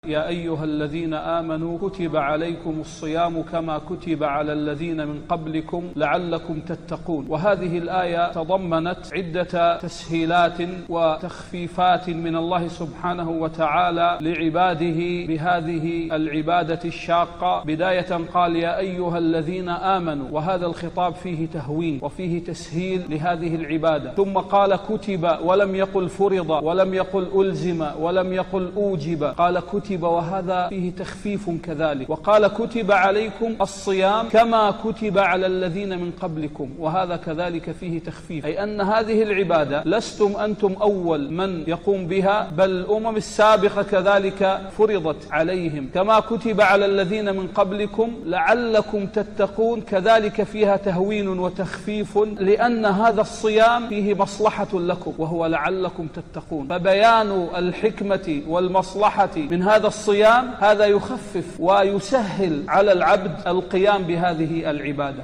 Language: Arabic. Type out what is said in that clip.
يا أيها الذين آمنوا كتب عليكم الصيام كما كتب على الذين من قبلكم لعلكم تتقون. وهذه الآية تضمنت عدة تسهيلات وتخفيفات من الله سبحانه وتعالى لعباده بهذه العبادة الشاقة. بداية قال يا أيها الذين آمنوا، وهذا الخطاب فيه تهوين وفيه تسهيل لهذه العبادة. ثم قال كتب ولم يقل فرض ولم يقل ألزم ولم يقل أوجب، قال كتب وهذا فيه تخفيف كذلك. وقال كتب عليكم الصيام كما كتب على الذين من قبلكم، وهذا كذلك فيه تخفيف، أي أن هذه العبادة لستم أنتم أول من يقوم بها، بل الأمم السابقة كذلك فرضت عليهم. كما كتب على الذين من قبلكم لعلكم تتقون، كذلك فيها تهوين وتخفيف، لأن هذا الصيام فيه مصلحة لكم وهو لعلكم تتقون. فبيان الحكمة والمصلحة من هذا الصيام هذا يخفف ويسهل على العبد القيام بهذه العبادة.